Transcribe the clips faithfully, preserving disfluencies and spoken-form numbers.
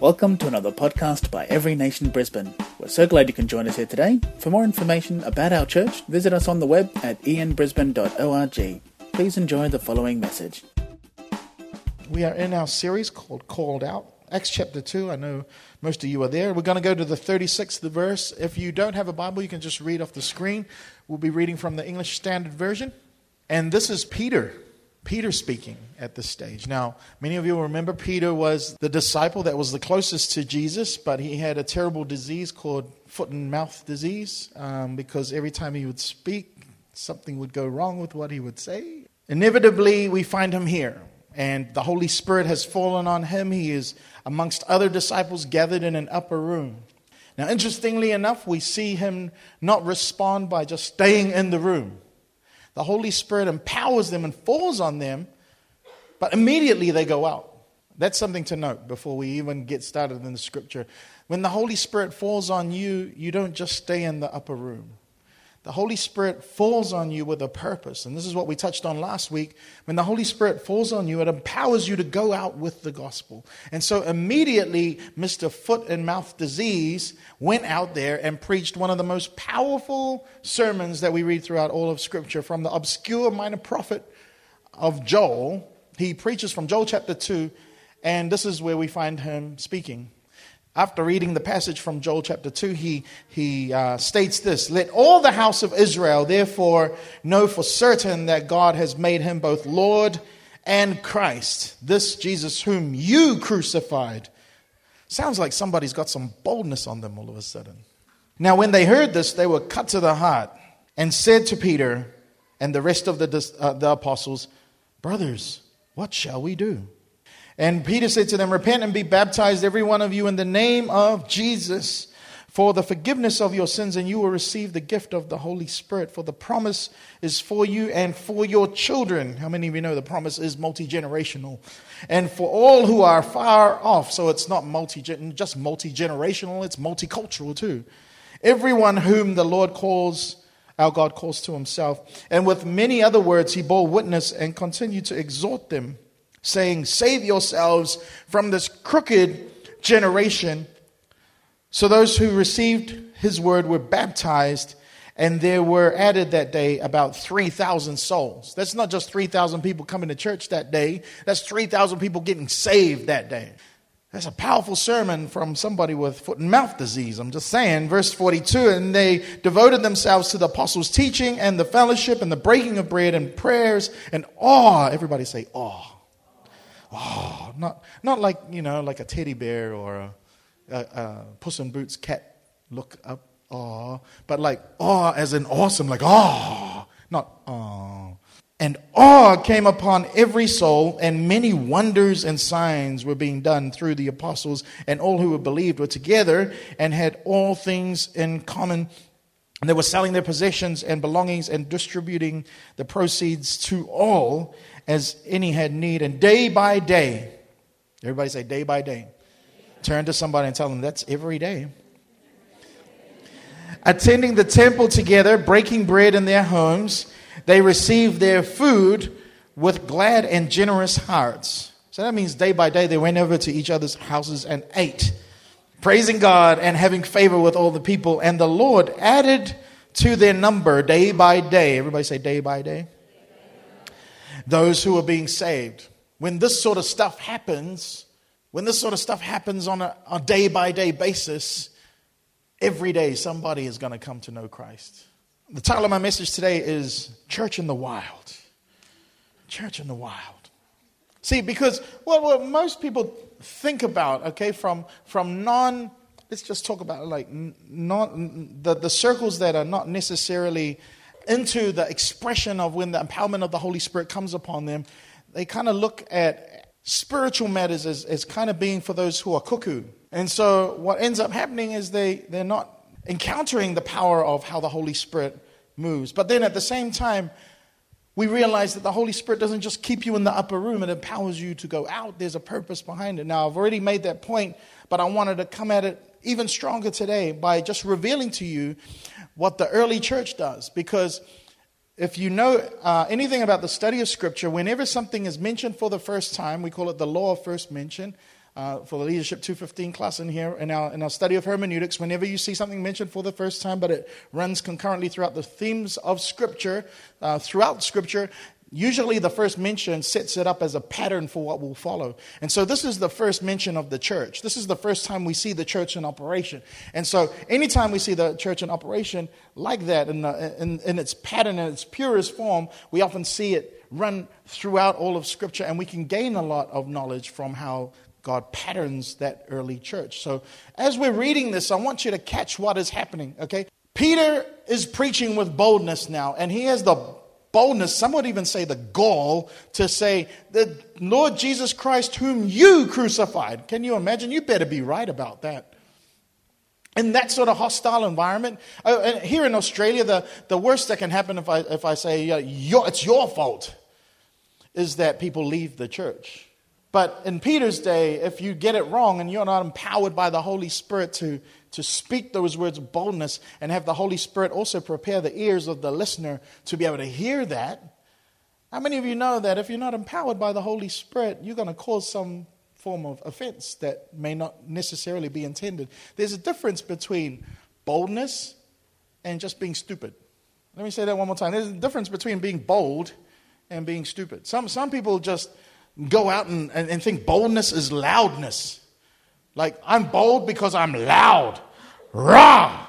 Welcome to another podcast by Every Nation Brisbane. We're so glad you can join us here today. For more information about our church, visit us on the web at e n brisbane dot org. Please enjoy the following message. We are in our series called Called Out, Acts chapter two. I know most of you are there. We're going to go to the thirty-sixth verse. If you don't have a Bible, you can just read off the screen. We'll be reading from the English Standard Version. And this is Peter. Peter speaking at this stage. Now, many of you will remember Peter was the disciple that was the closest to Jesus, but he had a terrible disease called foot and mouth disease um, because every time he would speak, something would go wrong with what he would say. Inevitably, we find him here, and the Holy Spirit has fallen on him. He is amongst other disciples gathered in an upper room. Now, interestingly enough, we see him not respond by just staying in the room. The Holy Spirit empowers them and falls on them, but immediately they go out. That's something to note before we even get started in the scripture. When the Holy Spirit falls on you, you don't just stay in the upper room. The Holy Spirit falls on you with a purpose. And this is what we touched on last week. When the Holy Spirit falls on you, it empowers you to go out with the gospel. And so immediately, Mister Foot and Mouth Disease went out there and preached one of the most powerful sermons that we read throughout all of Scripture. From the obscure minor prophet of Joel, he preaches from Joel chapter two, and this is where we find him speaking. After reading the passage from Joel chapter two, he, he uh, states this: "Let all the house of Israel therefore know for certain that God has made him both Lord and Christ, this Jesus whom you crucified." Sounds like somebody's got some boldness on them all of a sudden. Now when they heard this, they were cut to the heart and said to Peter and the rest of the, uh, the apostles, "Brothers, what shall we do?" And Peter said to them, "Repent and be baptized, every one of you, in the name of Jesus, for the forgiveness of your sins, and you will receive the gift of the Holy Spirit. For the promise is for you and for your children." How many of you know the promise is multi-generational? "And for all who are far off." So it's not multi just multi-generational, it's multicultural too. "Everyone whom the Lord calls, our God calls to himself." And with many other words he bore witness and continued to exhort them, saying, "Save yourselves from this crooked generation." So those who received his word were baptized, and there were added that day about three thousand souls. That's not just three thousand people coming to church that day. That's three thousand people getting saved that day. That's a powerful sermon from somebody with foot and mouth disease. I'm just saying. Verse forty-two, "And they devoted themselves to the apostles' teaching and the fellowship and the breaking of bread and prayers and awe." Everybody say awe. Oh, not not like, you know, like a teddy bear or a, a, a Puss in Boots cat look up, awe, but like awe as in awesome, like awe, not awe. "And awe came upon every soul, and many wonders and signs were being done through the apostles, and all who were believed were together and had all things in common. And they were selling their possessions and belongings and distributing the proceeds to all as any had need. And day by day," everybody say day by day. Turn to somebody and tell them that's every day. "Attending the temple together, breaking bread in their homes, they received their food with glad and generous hearts." So that means day by day they went over to each other's houses and ate, praising God and having favor with all the people. "And the Lord added to their number day by day," everybody say day by day, "those who are being saved." When this sort of stuff happens, when this sort of stuff happens on a, a day by day basis, every day somebody is going to come to know Christ. The title of my message today is Church in the Wild. Church in the Wild. See, because what, what most people think about, okay, from from non, let's just talk about like not the, the circles that are not necessarily into the expression of when the empowerment of the Holy Spirit comes upon them, they kind of look at spiritual matters as, as kind of being for those who are cuckoo. And so what ends up happening is they, they're not encountering the power of how the Holy Spirit moves. But then at the same time, we realize that the Holy Spirit doesn't just keep you in the upper room. It empowers you to go out. There's a purpose behind it. Now, I've already made that point, but I wanted to come at it even stronger today by just revealing to you what the early church does. Because if you know uh, anything about the study of Scripture, whenever something is mentioned for the first time, we call it the law of first mention. uh, for the Leadership two fifteen class in here, in our, in our study of hermeneutics, whenever you see something mentioned for the first time, but it runs concurrently throughout the themes of Scripture, uh, throughout Scripture, usually the first mention sets it up as a pattern for what will follow. And so this is the first mention of the church. This is the first time we see the church in operation. And so anytime we see the church in operation like that, in, the, in, in its pattern, in its purest form, we often see it run throughout all of Scripture, and we can gain a lot of knowledge from how God patterns that early church. So as we're reading this, I want you to catch what is happening, okay? Peter is preaching with boldness now, and he has the boldness, some would even say the gall, to say, the Lord Jesus Christ whom you crucified. Can you imagine? You better be right about that. In that sort of hostile environment, uh, and here in Australia, the, the worst that can happen if I if I say uh, your, it's your fault, is that people leave the church. But in Peter's day, if you get it wrong and you're not empowered by the Holy Spirit to, to speak those words of boldness and have the Holy Spirit also prepare the ears of the listener to be able to hear that, how many of you know that if you're not empowered by the Holy Spirit, you're going to cause some form of offense that may not necessarily be intended? There's a difference between boldness and just being stupid. Let me say that one more time. There's a difference between being bold and being stupid. Some some people just go out and, and, and think boldness is loudness. Like, I'm bold because I'm loud. Rah!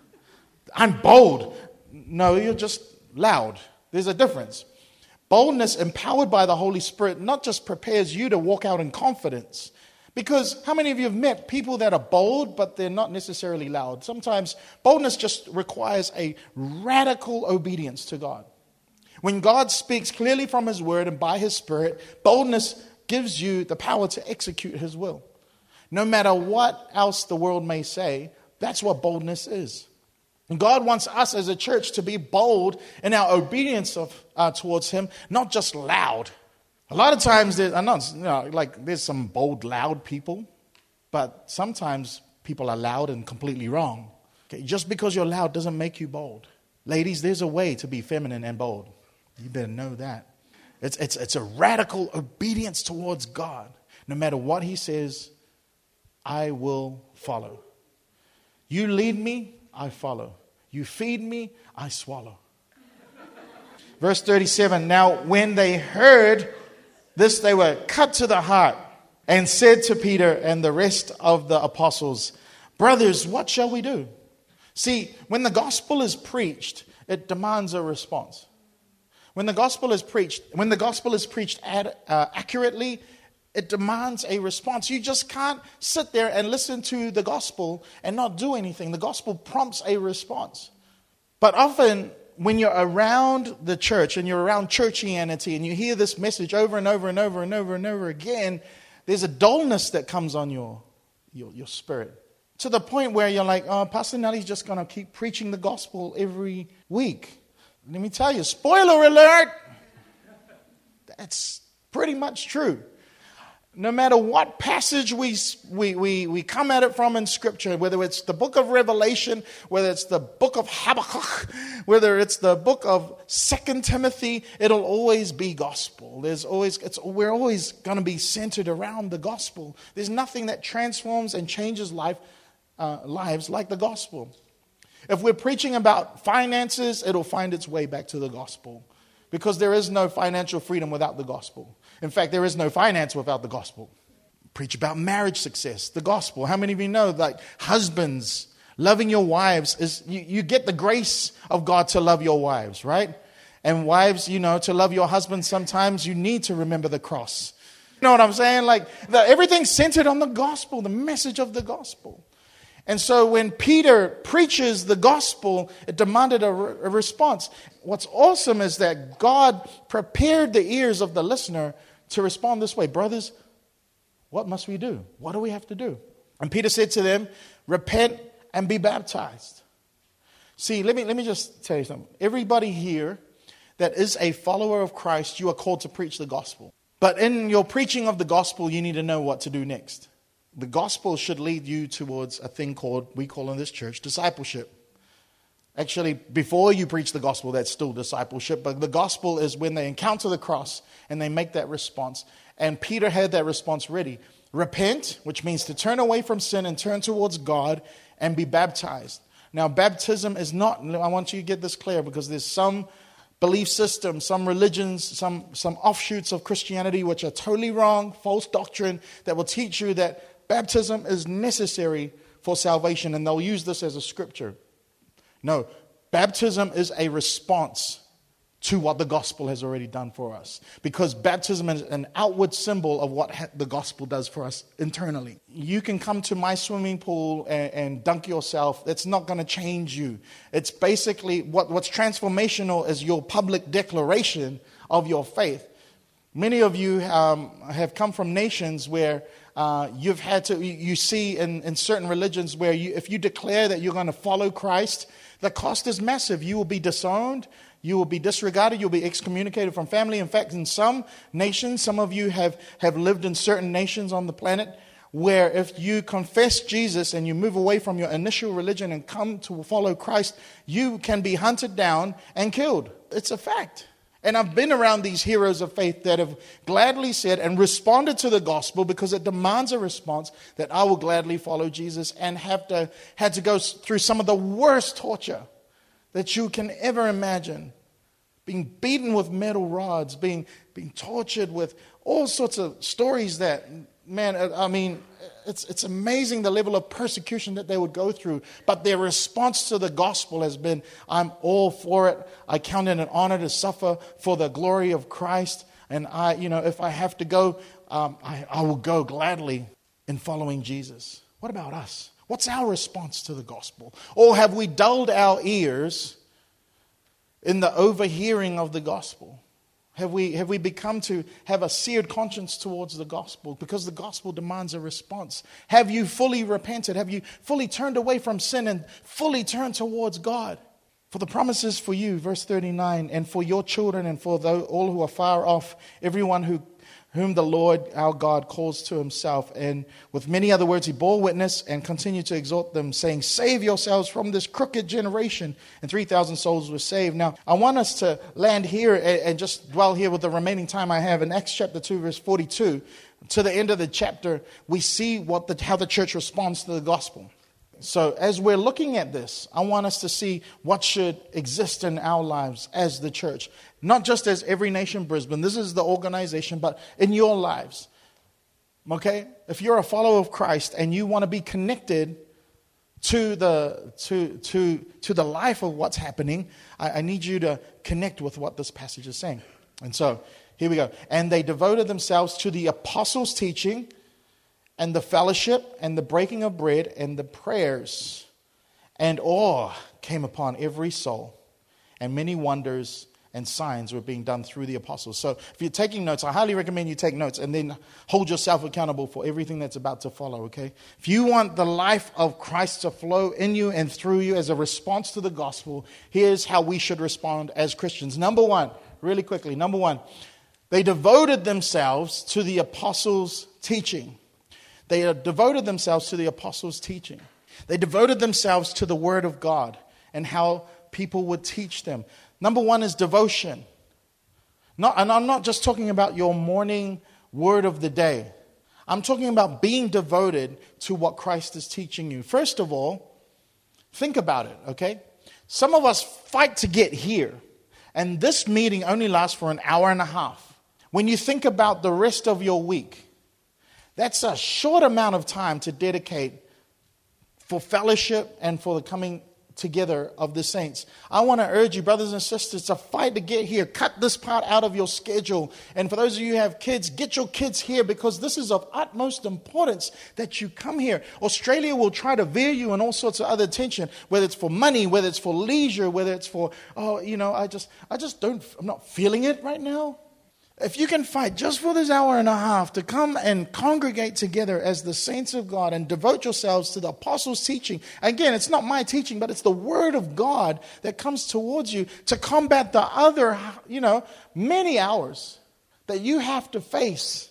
I'm bold. No, you're just loud. There's a difference. Boldness, empowered by the Holy Spirit, not just prepares you to walk out in confidence. Because how many of you have met people that are bold, but they're not necessarily loud? Sometimes boldness just requires a radical obedience to God. When God speaks clearly from His Word and by His Spirit, boldness gives you the power to execute His will. No matter what else the world may say, that's what boldness is. And God wants us as a church to be bold in our obedience of uh, towards Him, not just loud. A lot of times, there, I know, you know, like there's some bold, loud people, but sometimes people are loud and completely wrong. Okay? Just because you're loud doesn't make you bold. Ladies, there's a way to be feminine and bold. You better know that. It's, it's, it's a radical obedience towards God. No matter what He says, I will follow. You lead me, I follow. You feed me, I swallow. Verse thirty-seven, now when they heard this, they were cut to the heart and said to Peter and the rest of the apostles, brothers, what shall we do? See, when the gospel is preached, it demands a response. When the gospel is preached, when the gospel is preached ad, uh, accurately, it demands a response. You just can't sit there and listen to the gospel and not do anything. The gospel prompts a response. But often when you're around the church and you're around churchianity and you hear this message over and over and over and over and over again, there's a dullness that comes on your, your, your spirit. To the point where you're like, oh, Pastor Nelly's just going to keep preaching the gospel every week. Let me tell you, spoiler alert, that's pretty much true. No matter what passage we, we, we, we come at it from in Scripture, whether it's the book of Revelation, whether it's the book of Habakkuk, whether it's the book of Second Timothy, it'll always be gospel. There's always, it's, we're always going to be centered around the gospel. There's nothing that transforms and changes life, uh, lives like the gospel. If we're preaching about finances, it'll find its way back to the gospel. Because there is no financial freedom without the gospel. In fact, there is no finance without the gospel. Preach about marriage success, the gospel. How many of you know, like, husbands, loving your wives is, you, you get the grace of God to love your wives, right? And wives, you know, to love your husband, sometimes you need to remember the cross. You know what I'm saying? Like, the, everything's centered on the gospel, the message of the gospel. And so when Peter preaches the gospel, it demanded a, re- a response. What's awesome is that God prepared the ears of the listener to respond this way. Brothers, what must we do? What do we have to do? And Peter said to them, repent and be baptized. See, let me, let me just tell you something. Everybody here that is a follower of Christ, you are called to preach the gospel. But in your preaching of the gospel, you need to know what to do next. The gospel should lead you towards a thing called, we call in this church, discipleship. Actually, before you preach the gospel, that's still discipleship. But the gospel is when they encounter the cross and they make that response. And Peter had that response ready. repent, which means to turn away from sin and turn towards God, and be baptized. Now, baptism is not, I want you to get this clear, because there's some belief systems, some religions, some, some offshoots of Christianity which are totally wrong, false doctrine that will teach you that baptism is necessary for salvation, and they'll use this as a scripture. No, baptism is a response to what the gospel has already done for us, because baptism is an outward symbol of what ha- the gospel does for us internally. You can come to my swimming pool and, and dunk yourself. It's not going to change you. It's basically what, what's transformational is your public declaration of your faith. Many of you um, have come from nations where uh, you've had to, you, you see in, in certain religions where you, if you declare that you're going to follow Christ, the cost is massive. You will be disowned. You will be disregarded. You'll be excommunicated from family. In fact, in some nations, some of you have, have lived in certain nations on the planet where if you confess Jesus and you move away from your initial religion and come to follow Christ, you can be hunted down and killed. It's a fact. And I've been around these heroes of faith that have gladly said and responded to the gospel, because it demands a response, that I will gladly follow Jesus, and have to had to go through some of the worst torture that you can ever imagine. Being beaten with metal rods, being being tortured with all sorts of stories that, man, I mean, it's it's amazing the level of persecution that they would go through. But their response to the gospel has been, I'm all for it. I count it an honor to suffer for the glory of Christ. And I, you know, if I have to go, um, I, I will go gladly in following Jesus. What about us? What's our response to the gospel? Or have we dulled our ears in the overhearing of the gospel? Have we, have we become to have a seared conscience towards the gospel? Because the gospel demands a response. Have you fully repented? Have you fully turned away from sin and fully turned towards God? For the promises for you, verse thirty-nine, and for your children and for those, all who are far off, everyone who whom the Lord our God calls to himself. And with many other words, he bore witness and continued to exhort them, saying, save yourselves from this crooked generation. And three thousand souls were saved. Now, I want us to land here and just dwell here with the remaining time I have in Acts chapter two, verse forty-two. To the end of the chapter, we see what the, how the church responds to the gospel. So as we're looking at this, I want us to see what should exist in our lives as the church. Not just as Every Nation Brisbane, this is the organization, but in your lives. Okay? If you're a follower of Christ and you want to be connected to the to to to the life of what's happening, I, I need you to connect with what this passage is saying. And so, here we go. And they devoted themselves to the apostles' teaching, and the fellowship, and the breaking of bread, and the prayers. And awe came upon every soul, and many wonders and signs were being done through the apostles. So if you're taking notes, I highly recommend you take notes and then hold yourself accountable for everything that's about to follow, okay? If you want the life of Christ to flow in you and through you as a response to the gospel, here's how we should respond as Christians. Number one, really quickly, number one, they devoted themselves to the apostles' teaching. They devoted themselves to the apostles' teaching. They devoted themselves to the word of God and how people would teach them. Number one is devotion. Not, and I'm not just talking about your morning word of the day. I'm talking about being devoted to what Christ is teaching you. First of all, think about it, okay? Some of us fight to get here, and this meeting only lasts for an hour and a half. When you think about the rest of your week, that's a short amount of time to dedicate for fellowship and for the coming together of the saints. I want to urge you, brothers and sisters, to fight to get here. Cut this part out of your schedule. And for those of you who have kids, get your kids here, because this is of utmost importance that you come here. Australia will try to veer you in all sorts of other attention, whether it's for money, whether it's for leisure, whether it's for, oh, you know, I just, I just don't, I'm not feeling it right now. If you can fight just for this hour and a half to come and congregate together as the saints of God and devote yourselves to the apostles' teaching. Again, it's not my teaching, but it's the word of God that comes towards you to combat the other, you know, many hours that you have to face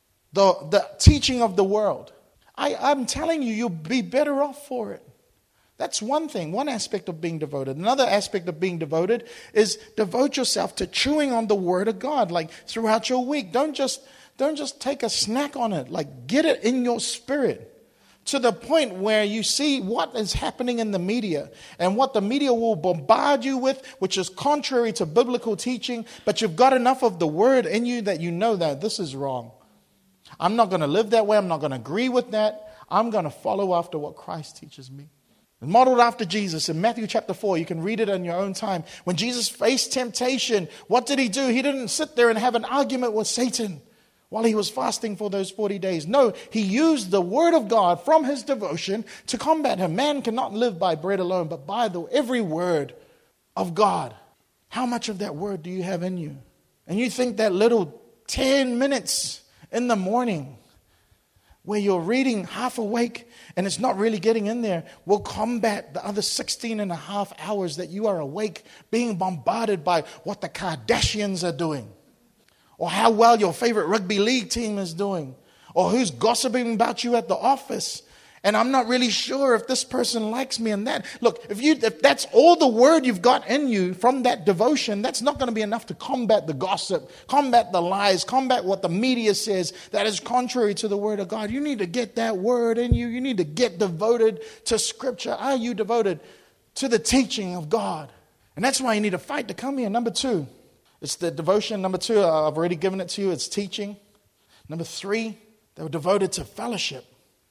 the, the teaching of the world. I, I'm telling you, you'll be better off for it. That's one thing, one aspect of being devoted. Another aspect of being devoted is devote yourself to chewing on the Word of God, like throughout your week. Don't just, don't just take a snack on it. Like, get it in your spirit to the point where you see what is happening in the media and what the media will bombard you with, which is contrary to biblical teaching, but you've got enough of the Word in you that you know that this is wrong. I'm not going to live that way. I'm not going to agree with that. I'm going to follow after what Christ teaches me. Modeled after Jesus in Matthew chapter four. You can read it in your own time. When Jesus faced temptation, what did he do? He didn't sit there and have an argument with Satan while he was fasting for those forty days. No, he used the Word of God from his devotion to combat him. Man cannot live by bread alone, but by the every word of God. How much of that word do you have in you? And you think that little ten minutes in the morning where you're reading half awake and it's not really getting in there will combat the other sixteen and a half hours that you are awake being bombarded by what the Kardashians are doing, or how well your favorite rugby league team is doing, or who's gossiping about you at the office. And I'm not really sure if this person likes me and that. Look, if you if that's all the word you've got in you from that devotion, that's not going to be enough to combat the gossip, combat the lies, combat what the media says that is contrary to the Word of God. You need to get that word in you. You need to get devoted to Scripture. Are you devoted to the teaching of God? And that's why you need to fight to come here. Number two, it's the devotion. Number two, I've already given it to you. It's teaching. Number three, they were devoted to fellowship.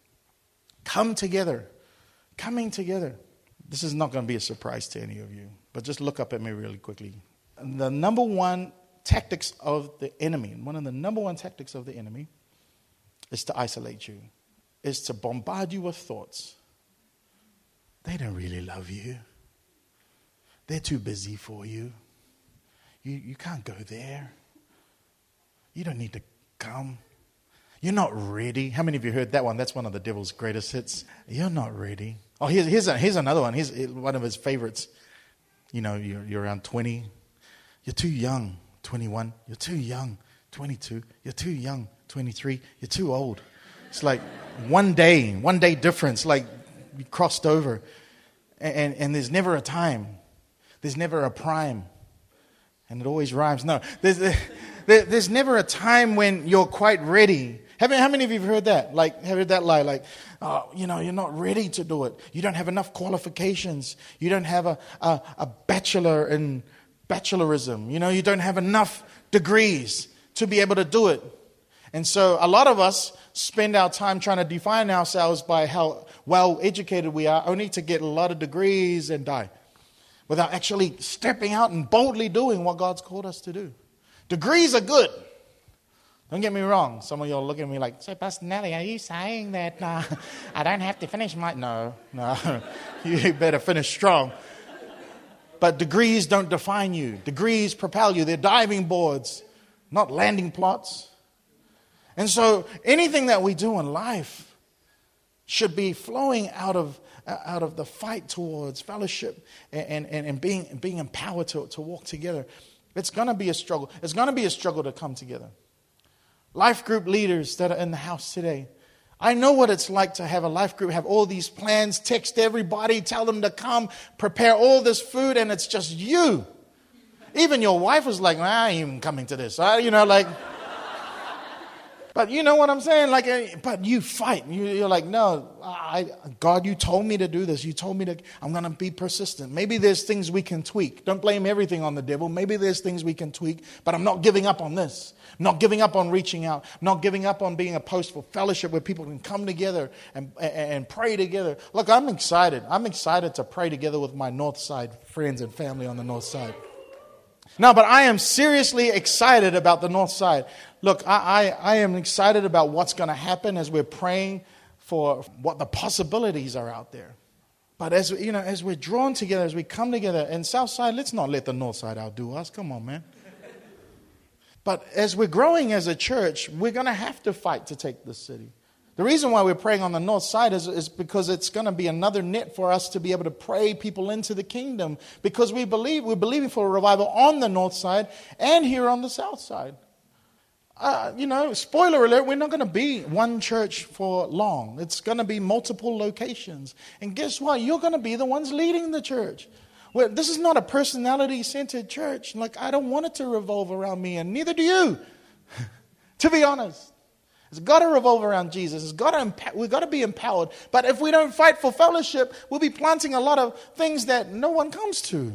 Come together. Coming together. This is not going to be a surprise to any of you, but just look up at me really quickly. The number one tactics of the enemy, one of the number one tactics of the enemy is to isolate you, is to bombard you with thoughts. They don't really love you. They're too busy for you. You, you can't go there. You don't need to come. You're not ready. How many of you heard that one? That's one of the devil's greatest hits. You're not ready. Oh, here's here's, a, here's another one. Here's one of his favorites. You know, you're, you're around twenty. You're too young. twenty-one. You're too young. twenty-two. You're too young. twenty-three. You're too old. It's like one day, one day difference. Like you crossed over, and, and and there's never a time. There's never a prime, and it always rhymes. No, there's there, there's never a time when you're quite ready. How many of you have heard that? Like, heard that lie? Like, oh, you know, you're not ready to do it. You don't have enough qualifications. You don't have a, a, a bachelor in bachelorism. You know, you don't have enough degrees to be able to do it. And so a lot of us spend our time trying to define ourselves by how well educated we are, only to get a lot of degrees and die, without actually stepping out and boldly doing what God's called us to do. Degrees are good. Don't get me wrong. Some of you are looking at me like, so Pastor Nelly, are you saying that uh, I don't have to finish my... No, no. You better finish strong. But degrees don't define you. Degrees propel you. They're diving boards, not landing plots. And so anything that we do in life should be flowing out of out of the fight towards fellowship and, and, and being, being empowered to, to walk together. It's going to be a struggle. It's going to be a struggle to come together. Life group leaders that are in the house today, I know what it's like to have a life group, have all these plans, text everybody, tell them to come, prepare all this food, and it's just you. Even your wife was like, I ain't even coming to this. You know, like... But you know what I'm saying? Like, but you fight. You, you're like, no, I, God, you told me to do this. You told me to, I'm going to be persistent. Maybe there's things we can tweak. Don't blame everything on the devil. Maybe there's things we can tweak, but I'm not giving up on this. I'm not giving up on reaching out. I'm not giving up on being a post for fellowship where people can come together and, and, and pray together. Look, I'm excited. I'm excited to pray together with my North Side friends and family on the North Side. No, but I am seriously excited about the North Side. Look, I, I, I am excited about what's going to happen as we're praying for what the possibilities are out there. But as you know, as we're drawn together, as we come together, and South Side, let's not let the North Side outdo us. Come on, man. But as we're growing as a church, we're going to have to fight to take this city. The reason why we're praying on the North Side is, is because it's going to be another net for us to be able to pray people into the kingdom. Because we believe, we're believing for a revival on the North Side and here on the South Side. uh, you know, spoiler alert, we're not going to be one church for long. It's going to be multiple locations. And guess what? You're going to be the ones leading the church. Well, this is not a personality-centered church. Like, I don't want it to revolve around me, and neither do you, to be honest. It's got to revolve around Jesus. It's got to emp- we've got to be empowered. But if we don't fight for fellowship, we'll be planting a lot of things that no one comes to.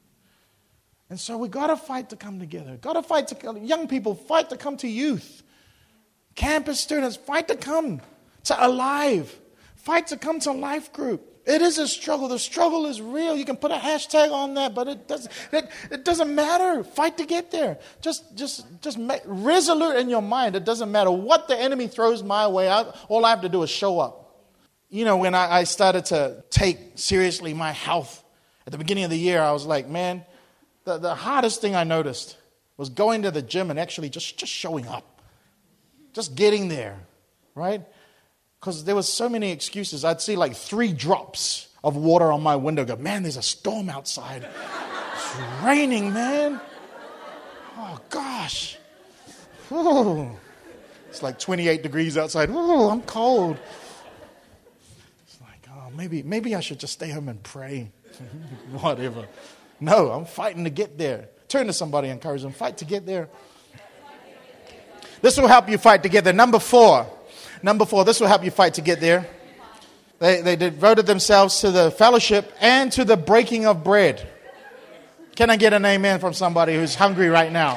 And so we've got to fight to come together. Got to fight to young people, fight to come to youth. Campus students, fight to come to Alive. Fight to come to Life Group. It is a struggle. The struggle is real. You can put a hashtag on that, but it doesn't. It, it doesn't matter. Fight to get there. Just, just, just make, resolute in your mind. It doesn't matter what the enemy throws my way. I, all I have to do is show up. You know, when I, I started to take seriously my health at the beginning of the year, I was like, man, the, the hardest thing I noticed was going to the gym and actually just, just showing up, just getting there, right? Because there was so many excuses. I'd see like three drops of water on my window. Go, man, there's a storm outside. It's raining, man. Oh, gosh. Ooh. It's like twenty-eight degrees outside. Ooh, I'm cold. It's like, oh, maybe, maybe I should just stay home and pray. Whatever. No, I'm fighting to get there. Turn to somebody and encourage them. Fight to get there. This will help you fight to get there. Number four. Number four, this will help you fight to get there. They, they devoted themselves to the fellowship and to the breaking of bread. Can I get an amen from somebody who's hungry right now?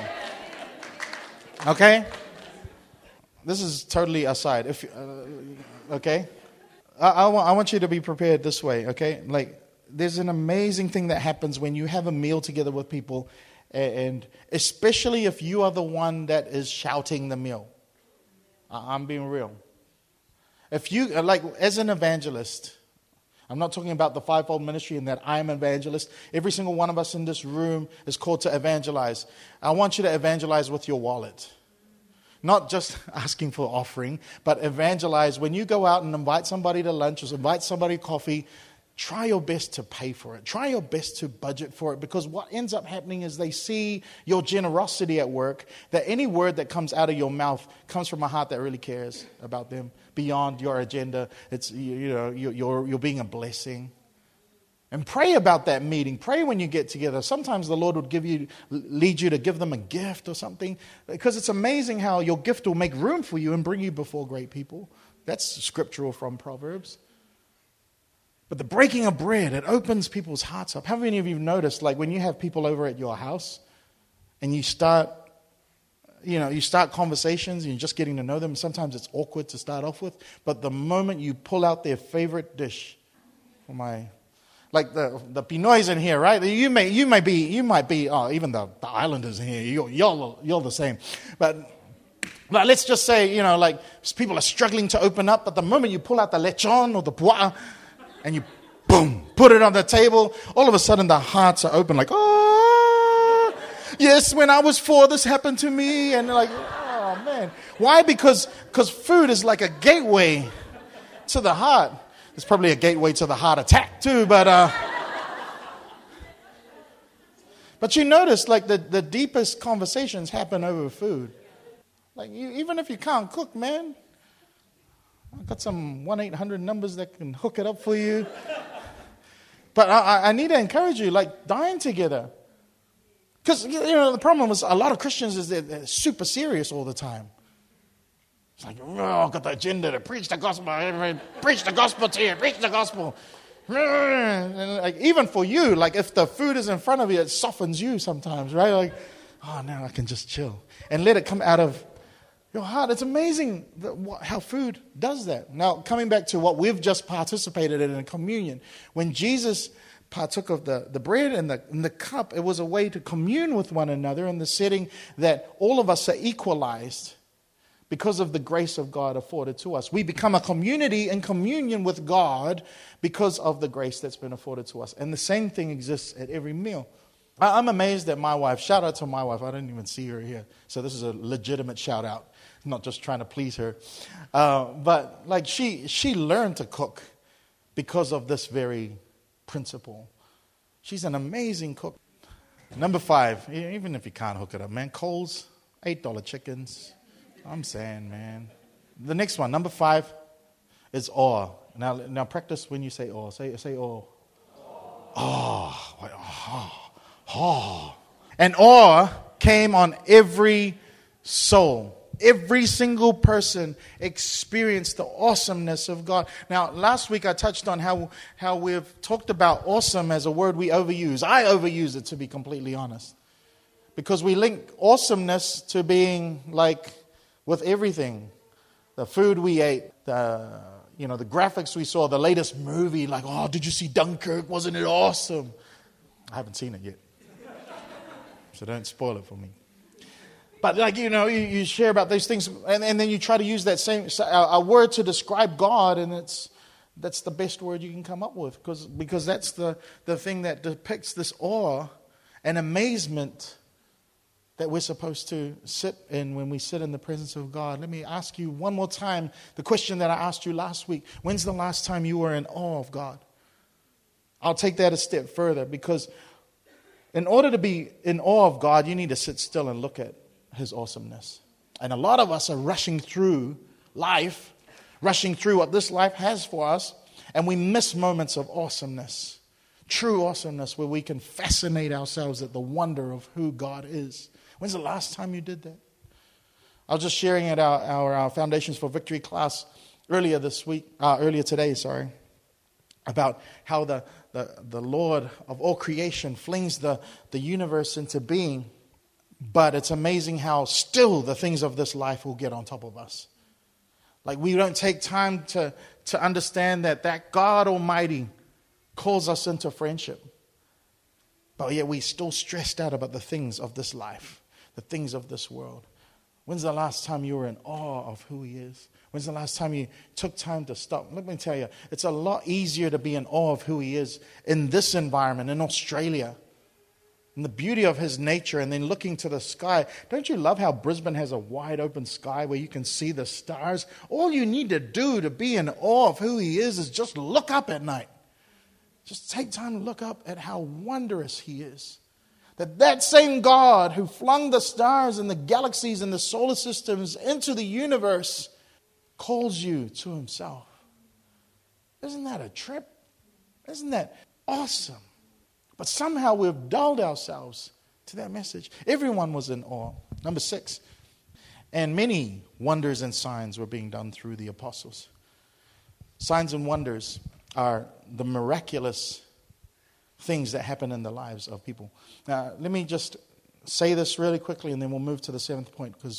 Okay? This is totally aside. If uh, okay? I, I, want, I want you to be prepared this way, okay? Like, there's an amazing thing that happens when you have a meal together with people, and especially if you are the one that is shouting the meal. I'm being real. If you, like, as an evangelist, I'm not talking about the fivefold ministry and that I'm an evangelist. Every single one of us in this room is called to evangelize. I want you to evangelize with your wallet. Not just asking for offering, but evangelize. When you go out and invite somebody to lunch or invite somebody to coffee, try your best to pay for it. Try your best to budget for it, because what ends up happening is they see your generosity at work, that any word that comes out of your mouth comes from a heart that really cares about them beyond your agenda. It's, you know, you're, you're being a blessing. And pray about that meeting. Pray when you get together. Sometimes the Lord would give you, lead you to give them a gift or something, because it's amazing how your gift will make room for you and bring you before great people. That's scriptural from Proverbs. But the breaking of bread, it opens people's hearts up. How many of you have noticed, like, when you have people over at your house and you start, you know, you start conversations and you're just getting to know them. Sometimes it's awkward to start off with. But the moment you pull out their favorite dish, for my, like the the Pinoys in here, right? You may you may be you might be oh, even the, the Islanders in here. You're you're, you're the same, but. But let's just say, you know, like, people are struggling to open up. But the moment you pull out the lechon or the poa, and you, boom, put it on the table, all of a sudden the hearts are open, like, oh, yes, when I was four, this happened to me. And they're like, oh, man. Why? Because because food is like a gateway to the heart. It's probably a gateway to the heart attack, too. But uh, but you notice, like, the, the deepest conversations happen over food. Like, you, even if you can't cook, man. I've got some one eight hundred numbers that can hook it up for you. But I, I need to encourage you, like, dine together. Because, you know, the problem with a lot of Christians is that they're super serious all the time. It's like, oh, I've got the agenda to preach the gospel. Preach the gospel to you. Preach the gospel. And, like, even for you, like, if the food is in front of you, it softens you sometimes, right? Like, oh, now I can just chill. And let it come out of your heart. It's amazing how food does that. Now, coming back to what we've just participated in in communion, when Jesus partook of the, the bread and the, and the cup, it was a way to commune with one another in the setting that all of us are equalized because of the grace of God afforded to us. We become a community in communion with God because of the grace that's been afforded to us. And the same thing exists at every meal. I'm amazed at my wife. Shout out to my wife. I didn't even see her here. So this is a legitimate shout out. Not just trying to please her. Uh, but like she she learned to cook because of this very principle. She's an amazing cook. Number five, even if you can't hook it up, man, Coles, eight dollar chickens, I'm saying, man. The next one, number five, is awe. Now, now practice when you say awe. Say, say awe. Awe. Oh, oh. And awe came on every soul. Every single person experienced the awesomeness of God. Now, last week I touched on how, how we've talked about awesome as a word we overuse. I overuse it, to be completely honest. Because we link awesomeness to being like with everything. The food we ate, the, you know, the graphics we saw, the latest movie, like, oh, did you see Dunkirk? Wasn't it awesome? I haven't seen it yet. So don't spoil it for me. But like, you know, you, you share about these things, and, and then you try to use that same a, a word to describe God, and it's that's the best word you can come up with, because because that's the, the thing that depicts this awe and amazement that we're supposed to sit in when we sit in the presence of God. Let me ask you one more time the question that I asked you last week. When's the last time you were in awe of God? I'll take that a step further, because in order to be in awe of God, you need to sit still and look at His awesomeness. And a lot of us are rushing through life, rushing through what this life has for us, and we miss moments of awesomeness, true awesomeness, where we can fascinate ourselves at the wonder of who God is. When's the last time you did that? I was just sharing at our, our, our Foundations for Victory class earlier this week, uh, earlier today, sorry, about how the, the, the Lord of all creation flings the, the universe into being. But it's amazing how still the things of this life will get on top of us. Like, we don't take time to, to understand that that God Almighty calls us into friendship. But yet we're still stressed out about the things of this life, the things of this world. When's the last time you were in awe of who He is? When's the last time you took time to stop? Let me tell you, it's a lot easier to be in awe of who He is in this environment, in Australia, and the beauty of His nature, and then looking to the sky. Don't you love how Brisbane has a wide open sky where you can see the stars? All you need to do to be in awe of who He is is just look up at night. Just take time to look up at how wondrous He is. That that same God who flung the stars and the galaxies and the solar systems into the universe calls you to Himself. Isn't that a trip? Isn't that awesome? But somehow we've dulled ourselves to that message. Everyone was in awe. Number six. And many wonders and signs were being done through the apostles. Signs and wonders are the miraculous things that happen in the lives of people. Now, let me just say this really quickly, and then we'll move to the seventh point, because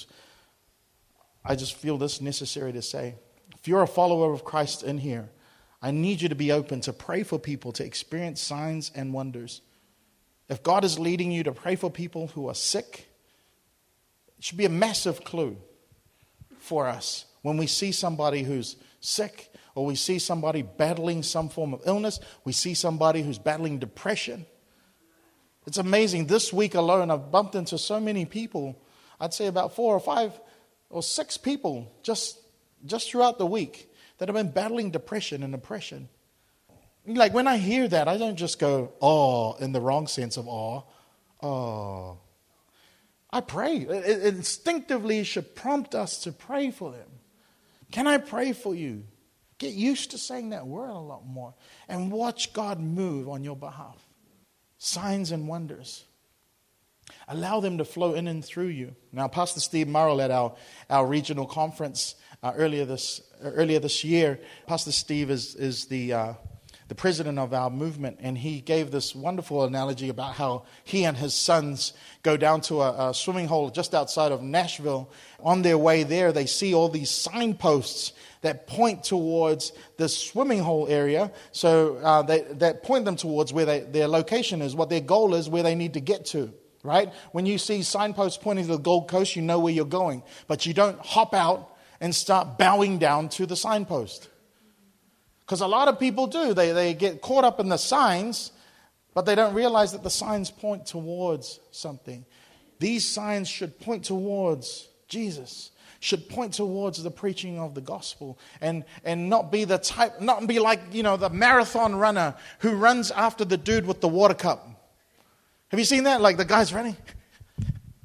I just feel this necessary to say. If you're a follower of Christ in here, I need you to be open to pray for people to experience signs and wonders. If God is leading you to pray for people who are sick, it should be a massive clue for us when we see somebody who's sick, or we see somebody battling some form of illness, we see somebody who's battling depression. It's amazing. This week alone, I've bumped into so many people. I'd say about four or five or six people just, just throughout the week that have been battling depression and oppression. Like, when I hear that, I don't just go, oh, in the wrong sense of awe. Oh. I pray. It instinctively should prompt us to pray for them. Can I pray for you? Get used to saying that word a lot more and watch God move on your behalf. Signs and wonders. Allow them to flow in and through you. Now, Pastor Steve Murrell at our, our regional conference uh, earlier this uh, earlier this year, Pastor Steve is is the uh, the president of our movement, and he gave this wonderful analogy about how he and his sons go down to a, a swimming hole just outside of Nashville. On their way there, they see all these signposts that point towards the swimming hole area, so uh, they, that point them towards where they, their location is, what their goal is, where they need to get to, right? When you see signposts pointing to the Gold Coast, you know where you're going, but you don't hop out and start bowing down to the signpost. Because a lot of people do. They, they get caught up in the signs, but they don't realize that the signs point towards something. These signs should point towards Jesus, should point towards the preaching of the gospel, and, and not be the type, not be like, you know, the marathon runner who runs after the dude with the water cup. Have you seen that? Like, the guy's running.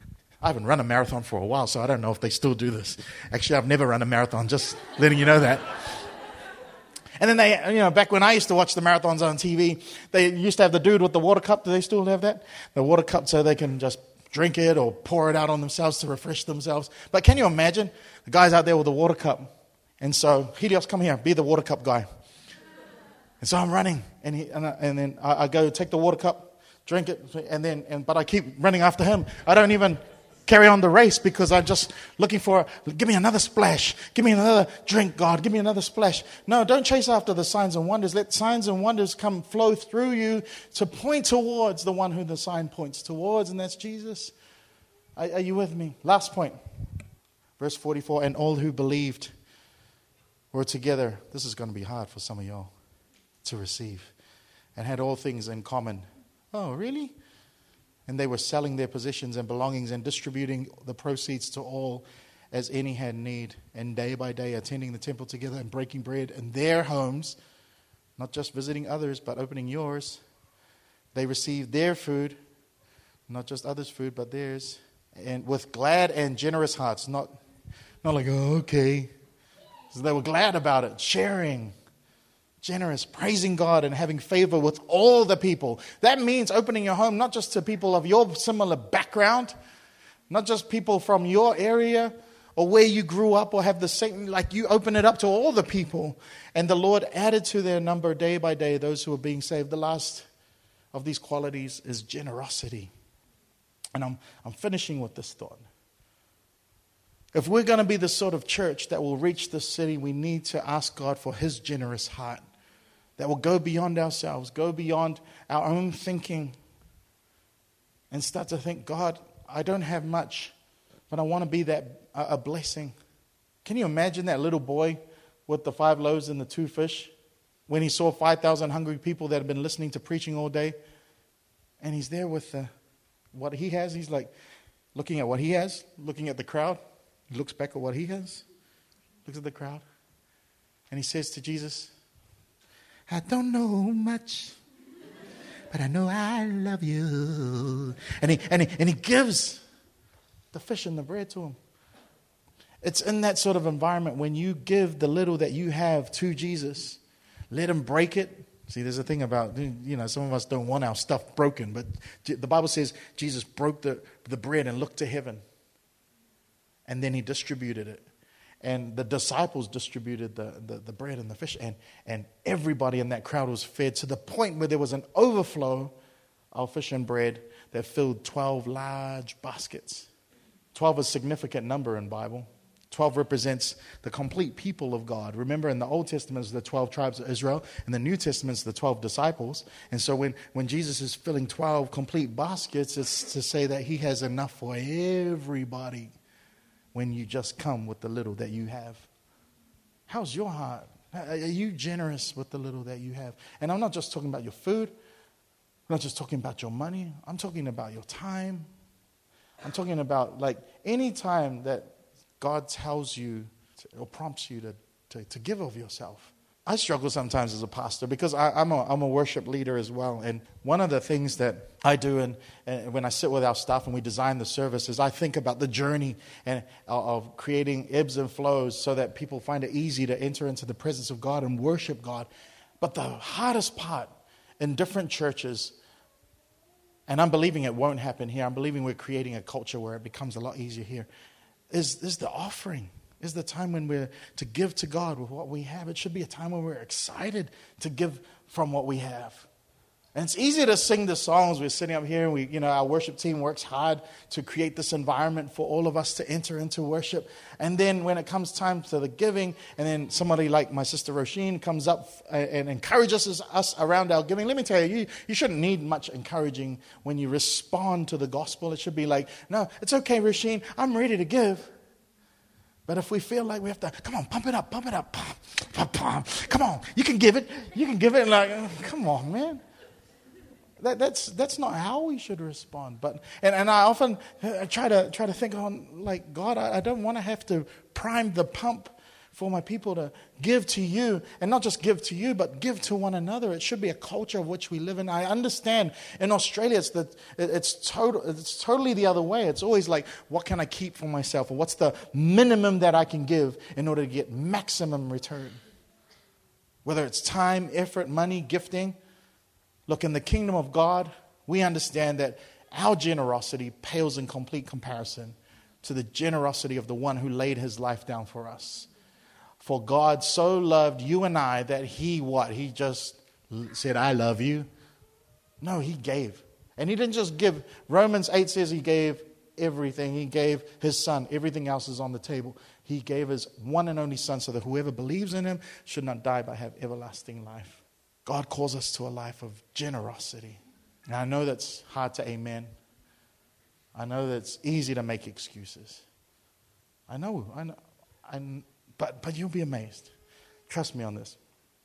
I haven't run a marathon for a while, so I don't know if they still do this. Actually, I've never run a marathon, just letting you know that. And then they, you know, back when I used to watch the marathons on T V, they used to have the dude with the water cup. Do they still have that? The water cup so they can just drink it or pour it out on themselves to refresh themselves. But can you imagine the guy's out there with the water cup? And so, Helios, come here, be the water cup guy. And so I'm running, and he, and, I, and then I, I go take the water cup, drink it, and then, and but I keep running after him. I don't even carry on the race because I'm just looking for, give me another splash, give me another drink, God, give me another splash. No, don't chase after the signs and wonders. Let signs and wonders come flow through you to point towards the one who the sign points towards, and that's Jesus. Are, are you with me? Last point, verse forty-four, and all who believed were together. This is going to be hard for some of y'all to receive, and had all things in common. Oh, really? And they were selling their possessions and belongings and distributing the proceeds to all as any had need. And day by day attending the temple together and breaking bread in their homes, not just visiting others, but opening yours. They received their food, not just others' food, but theirs. And with glad and generous hearts, not, not like, oh, okay. So they were glad about it, sharing. Generous, praising God and having favor with all the people. That means opening your home not just to people of your similar background, not just people from your area or where you grew up or have the same, like you open it up to all the people. And the Lord added to their number day by day those who were being saved. The last of these qualities is generosity. And I'm, I'm finishing with this thought. If we're going to be the sort of church that will reach this city, we need to ask God for His generous heart that will go beyond ourselves, go beyond our own thinking, and start to think, God, I don't have much, but I want to be that a blessing. Can you imagine that little boy with the five loaves and the two fish when he saw five thousand hungry people that had been listening to preaching all day, and he's there with the, what he has? He's like looking at what he has, looking at the crowd. He looks back at what he has, looks at the crowd, and he says to Jesus, I don't know much, but I know I love you. And he, and he, and he gives the fish and the bread to him. It's in that sort of environment when you give the little that you have to Jesus, let Him break it. See, there's a thing about, you know, some of us don't want our stuff broken, but the Bible says Jesus broke the, the bread and looked to heaven. And then He distributed it. And the disciples distributed the, the, the bread and the fish. And, and everybody in that crowd was fed to the point where there was an overflow of fish and bread that filled twelve large baskets. twelve is a significant number in the Bible. twelve represents the complete people of God. Remember, in the Old Testament, it's the twelve tribes of Israel. In the New Testament, it's the twelve disciples. And so when, when Jesus is filling twelve complete baskets, it's to say that He has enough for everybody. When you just come with the little that you have. How's your heart? Are you generous with the little that you have? And I'm not just talking about your food. I'm not just talking about your money. I'm talking about your time. I'm talking about like any time that God tells you to, or prompts you to, to, to give of yourself. I struggle sometimes as a pastor because I, I'm, a, I'm a worship leader as well. And one of the things that I do and, and when I sit with our staff and we design the service is I think about the journey and of creating ebbs and flows so that people find it easy to enter into the presence of God and worship God. But the hardest part in different churches, and I'm believing it won't happen here, I'm believing we're creating a culture where it becomes a lot easier here, is, is the offering. Is the time when we're to give to God with what we have. It should be a time when we're excited to give from what we have. And it's easy to sing the songs. We're sitting up here and we, you know, our worship team works hard to create this environment for all of us to enter into worship. And then when it comes time to the giving, and then somebody like my sister Roisin comes up and encourages us around our giving. Let me tell you, you, you shouldn't need much encouraging when you respond to the gospel. It should be like, no, it's okay, Roisin, I'm ready to give. But if we feel like we have to, come on, pump it up, pump it up, pump, pump, pump. Come on, you can give it, you can give it. Like, come on, man. That, that's that's not how we should respond. But and, and I often try to try to think on like God. I, I don't want to have to prime the pump for my people to give to you, and not just give to you, but give to one another. It should be a culture of which we live in. I understand in Australia it's the, it's, total, it's totally the other way. It's always like, what can I keep for myself? Or what's the minimum that I can give in order to get maximum return? Whether it's time, effort, money, gifting. Look, in the kingdom of God, we understand that our generosity pales in complete comparison to the generosity of the one who laid his life down for us. For God so loved you and I that he what? He just said, I love you. No, he gave. And he didn't just give. Romans eight says he gave everything. He gave his son. Everything else is on the table. He gave his one and only son so that whoever believes in him should not die but have everlasting life. God calls us to a life of generosity. And I know that's hard to amen. I know that's easy to make excuses. I know. I know. I, but, but you'll be amazed. Trust me on this.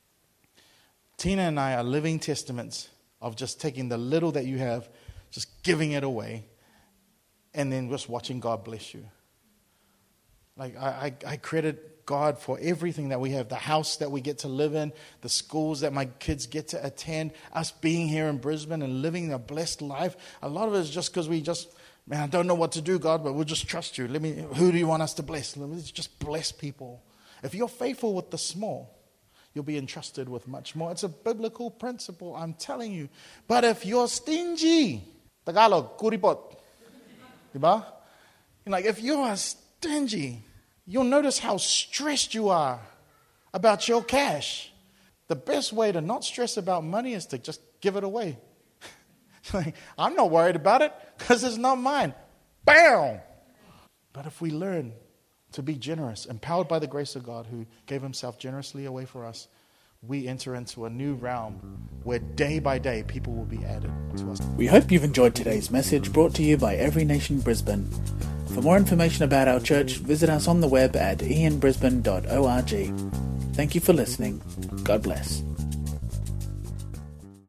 Tina and I are living testaments of just taking the little that you have, just giving it away, and then just watching God bless you. Like I, I, I credit God for everything that we have, the house that we get to live in, the schools that my kids get to attend, us being here in Brisbane and living a blessed life. A lot of it is just because we just, man, I don't know what to do, God, but we'll just trust you. Let me. Who do you want us to bless? Let me just bless people. If you're faithful with the small, you'll be entrusted with much more. It's a biblical principle, I'm telling you. But if you're stingy, Tagalog, kuripot, diba? Like if you are stingy, you'll notice how stressed you are about your cash. The best way to not stress about money is to just give it away. Like, I'm not worried about it because it's not mine. Bam! But if we learn to be generous, empowered by the grace of God who gave himself generously away for us, we enter into a new realm where day by day people will be added to us. We hope you've enjoyed today's message brought to you by Every Nation Brisbane. For more information about our church, visit us on the web at e n brisbane dot org. Thank you for listening. God bless.